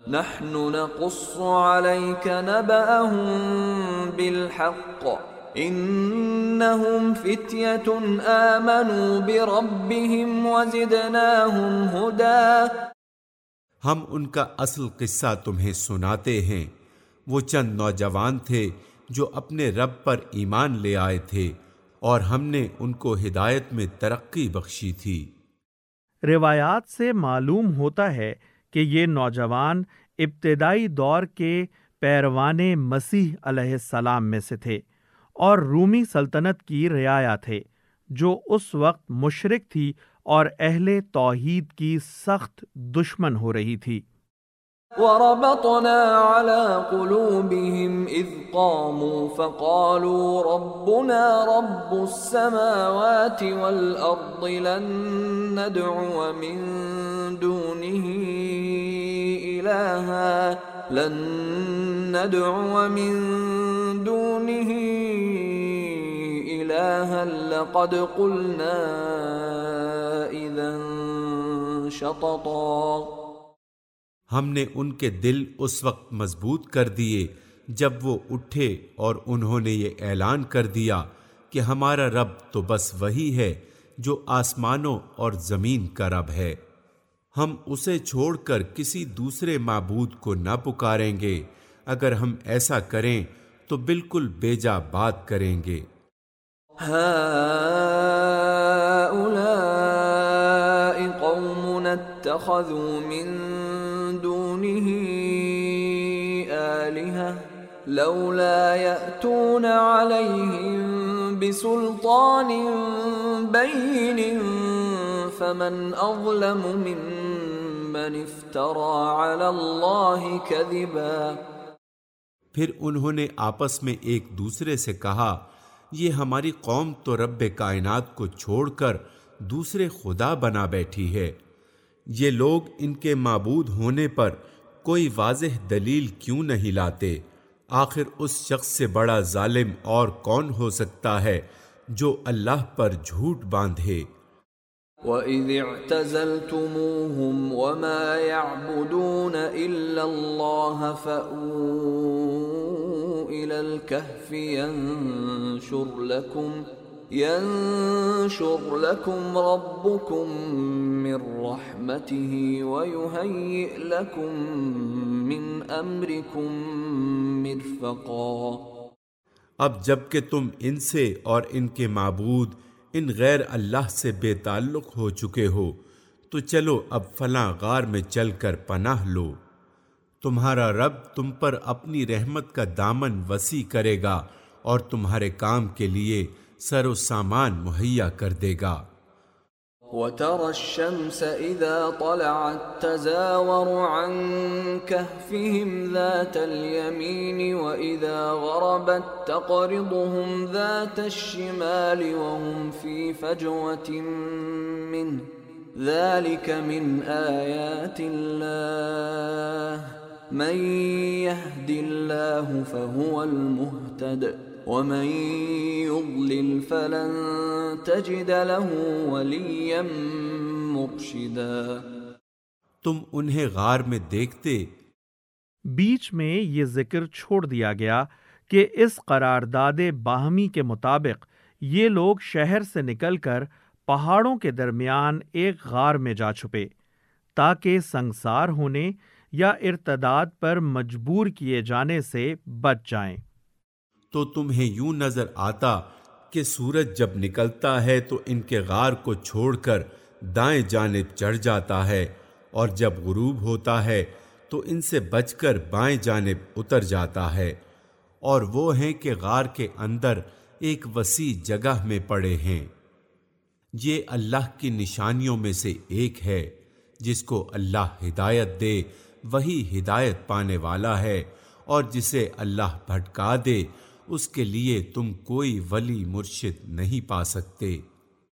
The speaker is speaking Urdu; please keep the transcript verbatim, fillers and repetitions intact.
نحن نقص عليك نبأهم بالحق انہم فتیۃ آمنوا بربہم وزدناہم ہدی. ہم ان کا اصل قصہ تمہیں سناتے ہیں. وہ چند نوجوان تھے جو اپنے رب پر ایمان لے آئے تھے اور ہم نے ان کو ہدایت میں ترقی بخشی تھی. روایات سے معلوم ہوتا ہے کہ یہ نوجوان ابتدائی دور کے پیروان مسیح علیہ السلام میں سے تھے اور رومی سلطنت کی رعایا تھے جو اس وقت مشرک تھی اور اہل توحید کی سخت دشمن ہو رہی تھی. وَرَبَطْنَا عَلَى قُلُوبِهِمْ إِذْ قَامُوا فَقَالُوا رَبُّنَا رَبُّ السَّمَاوَاتِ وَالْأَرْضِ لَن نَّدْعُوَ مِن دُونِهِ إِلَٰهًا لَن نَّدْعُوَ مِن دُونِهِ إِلَٰهًا لَقَدْ قُلْنَا إِذًا شَطَطًا. ہم نے ان کے دل اس وقت مضبوط کر دیے جب وہ اٹھے اور انہوں نے یہ اعلان کر دیا کہ ہمارا رب تو بس وہی ہے جو آسمانوں اور زمین کا رب ہے. ہم اسے چھوڑ کر کسی دوسرے معبود کو نہ پکاریں گے. اگر ہم ایسا کریں تو بالکل بیجا بات کریں گے. هؤلاء قوم اتخذوا من دونه آلهة لولا يأتون عليهم بسلطان بين فمن أظلم ممن افترى على الله كذبا. پھر انہوں نے آپس میں ایک دوسرے سے کہا یہ ہماری قوم تو رب کائنات کو چھوڑ کر دوسرے خدا بنا بیٹھی ہے. یہ لوگ ان کے معبود ہونے پر کوئی واضح دلیل کیوں نہیں لاتے؟ آخر اس شخص سے بڑا ظالم اور کون ہو سکتا ہے جو اللہ پر جھوٹ باندھے. وَإِذِ اعْتَزَلْتُمُوهُمْ وَمَا يَعْبُدُونَ إِلَّا اللَّهَ فَأْوُوا إِلَى الْكَهْفِ يَنشُرْ لَكُمْ يَنشُرْ لَكُمْ رَبُّكُمْ مِنْ رَحْمَتِهِ وَيُهَيِّئْ لَكُمْ مِنْ أَمْرِكُمْ مِرْفَقًا. اب جب کہ تم ان سے اور ان کے معبود ان غیر اللہ سے بے تعلق ہو چکے ہو تو چلو اب فلاں غار میں چل کر پناہ لو. تمہارا رب تم پر اپنی رحمت کا دامن وسیع کرے گا اور تمہارے کام کے لیے سر و سامان مہیا کر دے گا. وَتَرَى الشَّمْسَ إِذَا طَلَعَتْ تَزَاوَرُ عَنْ كَهْفِهِمْ ذَاتَ الْيَمِينِ وَإِذَا غَرَبَتْ تَقْرِضُهُمْ ذَاتَ الشِّمَالِ وَهُمْ فِي فَجْوَةٍ مِّنْهُ ذَلِكَ مِنْ آيَاتِ اللَّهِ مَنْ يَهْدِ اللَّهُ فَهُوَ الْمُهْتَدِ وَمَن يُضْلِلْ فَلَن تَجِدَ لَهُ وَلِيًّا مُرْشِدًا. تم انہیں غار میں دیکھتے. بیچ میں یہ ذکر چھوڑ دیا گیا کہ اس قرارداد باہمی کے مطابق یہ لوگ شہر سے نکل کر پہاڑوں کے درمیان ایک غار میں جا چھپے تاکہ سنگسار ہونے یا ارتداد پر مجبور کیے جانے سے بچ جائیں. تو تمہیں یوں نظر آتا کہ سورج جب نکلتا ہے تو ان کے غار کو چھوڑ کر دائیں جانب چڑھ جاتا ہے اور جب غروب ہوتا ہے تو ان سے بچ کر بائیں جانب اتر جاتا ہے. اور وہ ہیں کہ غار کے اندر ایک وسیع جگہ میں پڑے ہیں. یہ اللہ کی نشانیوں میں سے ایک ہے. جس کو اللہ ہدایت دے وہی ہدایت پانے والا ہے اور جسے اللہ بھٹکا دے اس کے لیے تم کوئی ولی مرشد نہیں پا سکتے.